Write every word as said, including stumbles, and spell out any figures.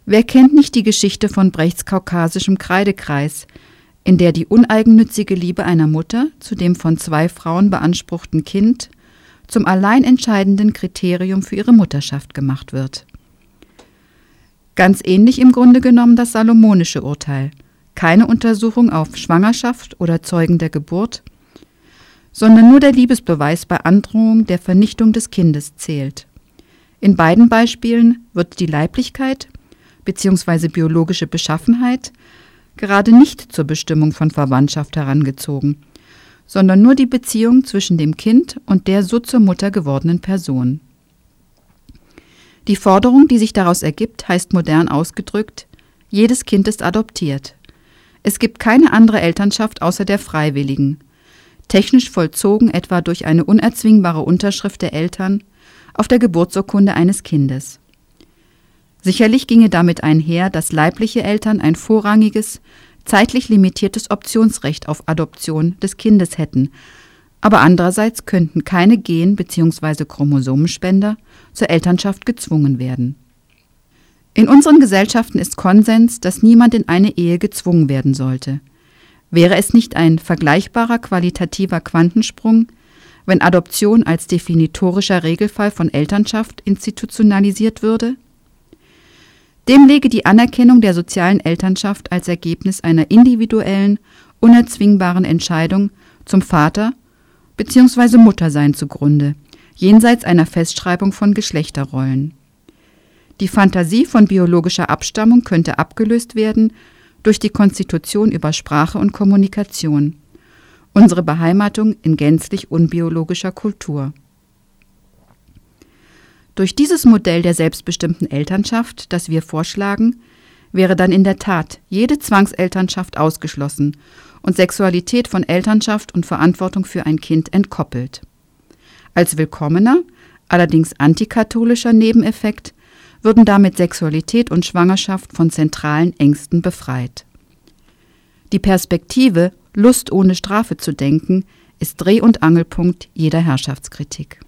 Wer kennt nicht die Geschichte von Brechts kaukasischem Kreidekreis, in der die uneigennützige Liebe einer Mutter zu dem von zwei Frauen beanspruchten Kind zum allein entscheidenden Kriterium für ihre Mutterschaft gemacht wird. Ganz ähnlich im Grunde genommen das salomonische Urteil: keine Untersuchung auf Schwangerschaft oder Zeugen der Geburt, sondern nur der Liebesbeweis bei Androhung der Vernichtung des Kindes zählt. In beiden Beispielen wird die Leiblichkeit bzw. biologische Beschaffenheit gerade nicht zur Bestimmung von Verwandtschaft herangezogen, sondern nur die Beziehung zwischen dem Kind und der so zur Mutter gewordenen Person. Die Forderung, die sich daraus ergibt, heißt modern ausgedrückt: jedes Kind ist adoptiert. Es gibt keine andere Elternschaft außer der freiwilligen, technisch vollzogen etwa durch eine unerzwingbare Unterschrift der Eltern auf der Geburtsurkunde eines Kindes. Sicherlich ginge damit einher, dass leibliche Eltern ein vorrangiges, zeitlich limitiertes Optionsrecht auf Adoption des Kindes hätten, aber andererseits könnten keine Gen- bzw. Chromosomenspender zur Elternschaft gezwungen werden. In unseren Gesellschaften ist Konsens, dass niemand in eine Ehe gezwungen werden sollte. Wäre es nicht ein vergleichbarer qualitativer Quantensprung, wenn Adoption als definitorischer Regelfall von Elternschaft institutionalisiert würde? Dem läge die Anerkennung der sozialen Elternschaft als Ergebnis einer individuellen, unerzwingbaren Entscheidung zum Vater bzw. Muttersein zugrunde, jenseits einer Festschreibung von Geschlechterrollen. Die Fantasie von biologischer Abstammung könnte abgelöst werden durch die Konstitution über Sprache und Kommunikation, unsere Beheimatung in gänzlich unbiologischer Kultur. Durch dieses Modell der selbstbestimmten Elternschaft, das wir vorschlagen, wäre dann in der Tat jede Zwangselternschaft ausgeschlossen und Sexualität von Elternschaft und Verantwortung für ein Kind entkoppelt. Als willkommener, allerdings antikatholischer Nebeneffekt würden damit Sexualität und Schwangerschaft von zentralen Ängsten befreit. Die Perspektive, Lust ohne Strafe zu denken, ist Dreh- und Angelpunkt jeder Herrschaftskritik.